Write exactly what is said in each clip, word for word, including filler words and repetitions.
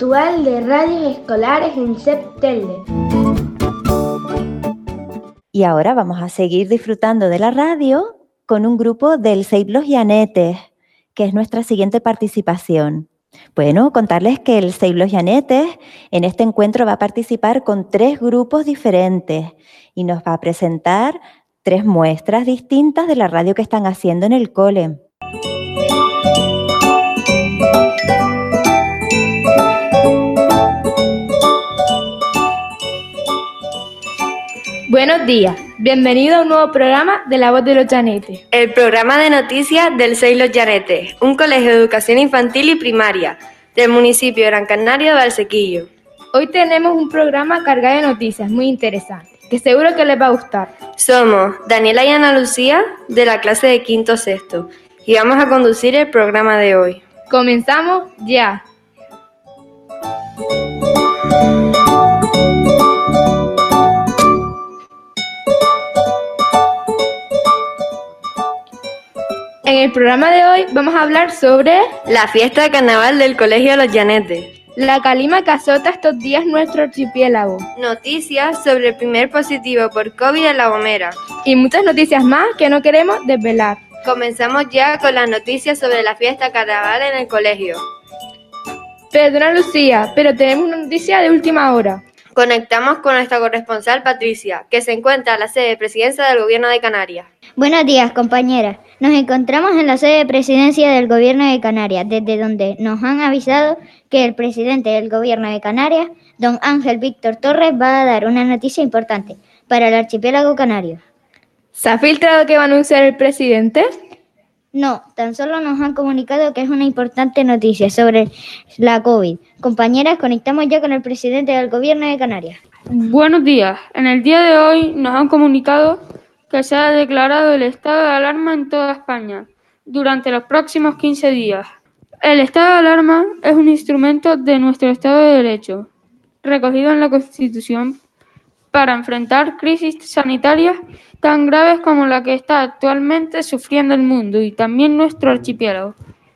virtual de radios escolares en Septelde. Y ahora vamos a seguir disfrutando de la radio con un grupo del C E I P Los Llanetes, que es nuestra siguiente participación. Bueno, contarles que el C E I P Los Llanetes en este encuentro va a participar con tres grupos diferentes y nos va a presentar tres muestras distintas de la radio que están haciendo en el cole. Buenos días, bienvenido a un nuevo programa de La Voz de los Llanetes. El programa de noticias del C E I P Los Llanetes, un colegio de educación infantil y primaria del municipio de Gran Canaria de Valsequillo. Hoy tenemos un programa cargado de noticias muy interesantes, que seguro que les va a gustar. Somos Daniela y Ana Lucía, de la clase de quinto sexto, y vamos a conducir el programa de hoy. Comenzamos ya. En el programa de hoy vamos a hablar sobre la fiesta de carnaval del Colegio Los Llanetes, la calima que azota estos días nuestro archipiélago, noticias sobre el primer positivo por COVID en La Gomera y muchas noticias más que no queremos desvelar. Comenzamos ya con las noticias sobre la fiesta de carnaval en el colegio. Perdona Lucía, pero tenemos una noticia de última hora. Conectamos con nuestra corresponsal Patricia, que se encuentra en la sede de presidencia del Gobierno de Canarias. Buenos días, compañeras. Nos encontramos en la sede de presidencia del Gobierno de Canarias, desde donde nos han avisado que el presidente del Gobierno de Canarias, don Ángel Víctor Torres, va a dar una noticia importante para el archipiélago canario. ¿Se ha filtrado que va a anunciar el presidente? No, tan solo nos han comunicado que es una importante noticia sobre la COVID. Compañeras, conectamos ya con el presidente del Gobierno de Canarias. Buenos días. En el día de hoy nos han comunicado que se ha declarado el estado de alarma en toda España durante los próximos quince días. El estado de alarma es un instrumento de nuestro Estado de Derecho, recogido en la Constitución, para enfrentar crisis sanitarias tan graves como la que está actualmente sufriendo el mundo y también nuestro archipiélago.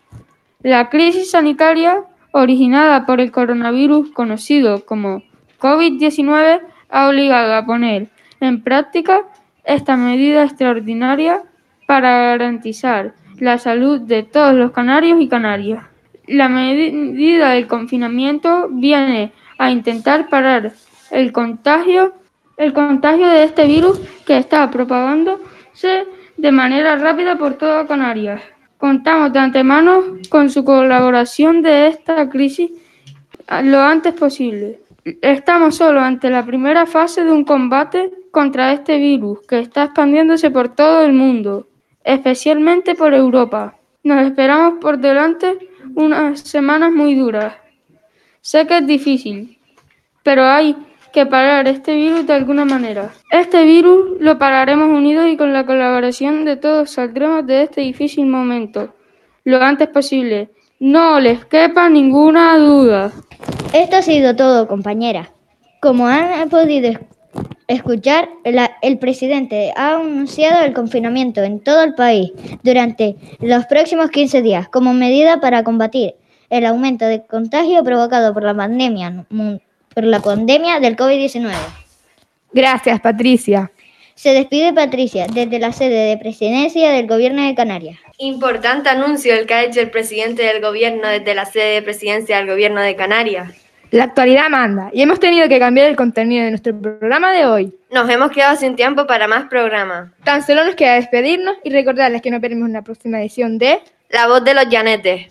La crisis sanitaria originada por el coronavirus conocido como COVID diecinueve ha obligado a poner en práctica esta medida extraordinaria para garantizar la salud de todos los canarios y canarias. La medida del confinamiento viene a intentar parar el contagio El contagio de este virus que está propagándose de manera rápida por toda Canarias. Contamos de antemano con su colaboración de esta crisis lo antes posible. Estamos solo ante la primera fase de un combate contra este virus que está expandiéndose por todo el mundo, especialmente por Europa. Nos esperamos por delante unas semanas muy duras. Sé que es difícil, pero hay que parar este virus de alguna manera. Este virus lo pararemos unidos y con la colaboración de todos saldremos de este difícil momento lo antes posible. No les quepa ninguna duda. Esto ha sido todo, compañeras. Como han podido escuchar, la, el presidente ha anunciado el confinamiento en todo el país durante los próximos quince días como medida para combatir el aumento de contagio provocado por la pandemia mundial. por la pandemia del COVID diecinueve. Gracias, Patricia. Se despide Patricia desde la sede de presidencia del Gobierno de Canarias. Importante anuncio el que ha hecho el presidente del Gobierno desde la sede de presidencia del Gobierno de Canarias. La actualidad manda y hemos tenido que cambiar el contenido de nuestro programa de hoy. Nos hemos quedado sin tiempo para más programas. Tan solo nos queda despedirnos y recordarles que nos veremos en la próxima edición de La Voz de los Llanetes.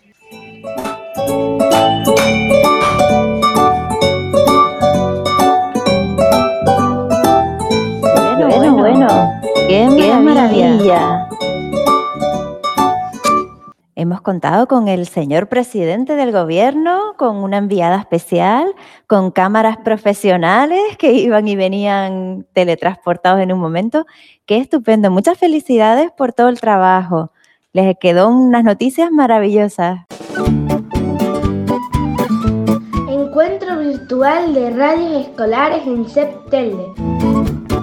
Bueno, bueno, qué maravilla. maravilla. Hemos contado con el señor presidente del gobierno, con una enviada especial, con cámaras profesionales que iban y venían teletransportados en un momento. ¡Qué estupendo! Muchas felicidades por todo el trabajo. Les quedó unas noticias maravillosas. Encuentro virtual de radios escolares en Septelde.